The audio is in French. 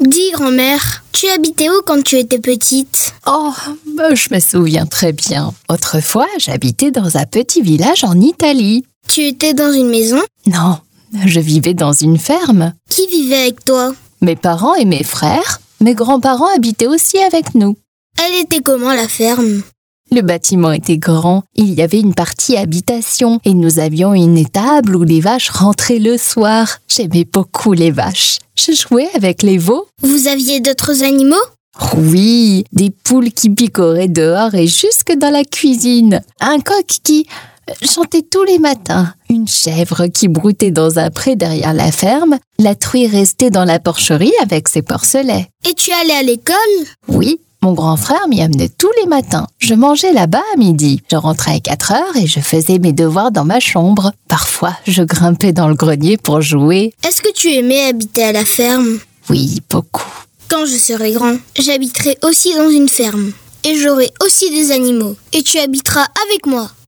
Dis, grand-mère, tu habitais où quand tu étais petite? Oh, je me souviens très bien. Autrefois, j'habitais dans un petit village en Italie. Tu étais dans une maison? Non, je vivais dans une ferme. Qui vivait avec toi? Mes parents et mes frères. Mes grands-parents habitaient aussi avec nous. Elle était comment, la ferme? Le bâtiment était grand, il y avait une partie habitation et nous avions une étable où les vaches rentraient le soir. J'aimais beaucoup les vaches. Je jouais avec les veaux. Vous aviez d'autres animaux? Oui, des poules qui picoraient dehors et jusque dans la cuisine. Un coq qui chantait tous les matins. Une chèvre qui broutait dans un pré derrière la ferme. La truie restait dans la porcherie avec ses porcelets. Et tu allais à l'école? Oui. Mon grand frère m'y amenait tous les matins. Je mangeais là-bas à midi. Je rentrais à 4 heures et je faisais mes devoirs dans ma chambre. Parfois, je grimpais dans le grenier pour jouer. Est-ce que tu aimais habiter à la ferme? Oui, beaucoup. Quand je serai grand, j'habiterai aussi dans une ferme. Et j'aurai aussi des animaux. Et tu habiteras avec moi.